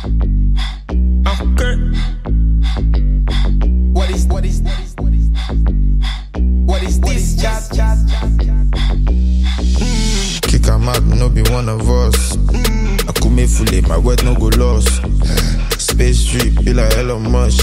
What is this chat? Kick am out, no be one of us. I could make fully, my word no go lost. Space trip, be like Elon Musk.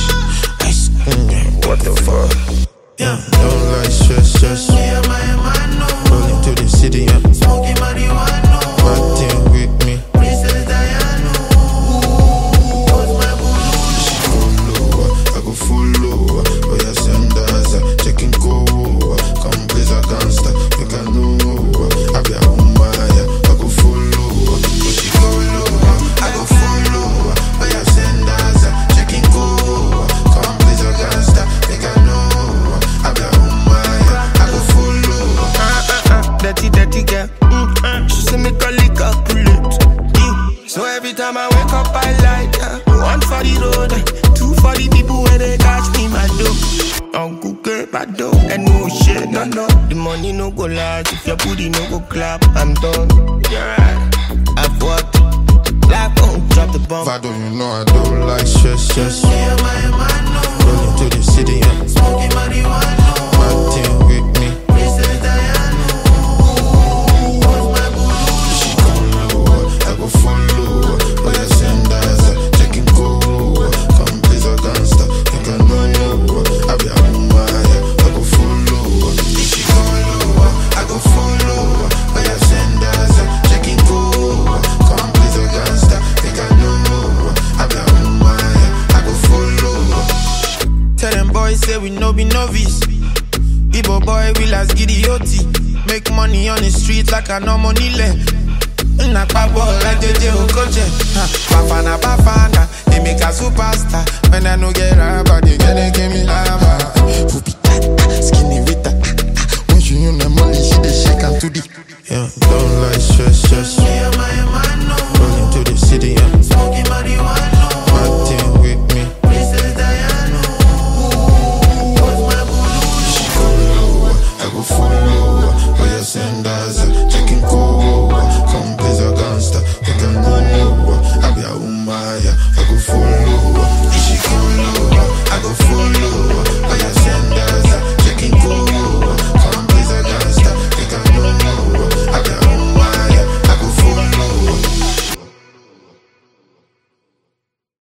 What the fuck? Yeah, don't like stress. Rolling to the city, yeah. Smoking marijuana. Partying with me. Princess Diana. What's my boo? I go follow. Oh yeah, send us checking go. Come blaze a gangster, you can know. I be a woman, I go follow. She go low, I go follow. Oh yeah, send us checking go. Come blaze a gangster, you can know. I be a woman, I go follow. Dirty girl. She say me call it calculate. So every time I wake up I light one for the road, two for the people where they catch me my dough. Uncle girl my dough and no shit, no. The money no go last if your booty no go clap. I'm done. Yeah, I've worked like drop the bomb. Vado, you know I don't like stress. Yeah, my man, no. Rolling to the city, yeah. Smoking marijuana. Partying with me. Princess Diana. What's my boo? She go low, I go follow. Oh yeah, send us checking go. Come blaze a gangster, you can know. I be a woman, I go follow. She go low, I go follow. Oh yeah, send us checking go. Come blaze a gangster, you can know. I be a woman, I go follow. Tell them boys say we no be novice. Igbo boy we last gidioti. Make money on the street like a no money left. Nakpa ball like JJ Okoche. Bafana, they make a superstar. When I no get rubber, they give me lava. Who be that? Skinny Rita. When she on the money, she dey shake and to the. Yeah, don't like stress.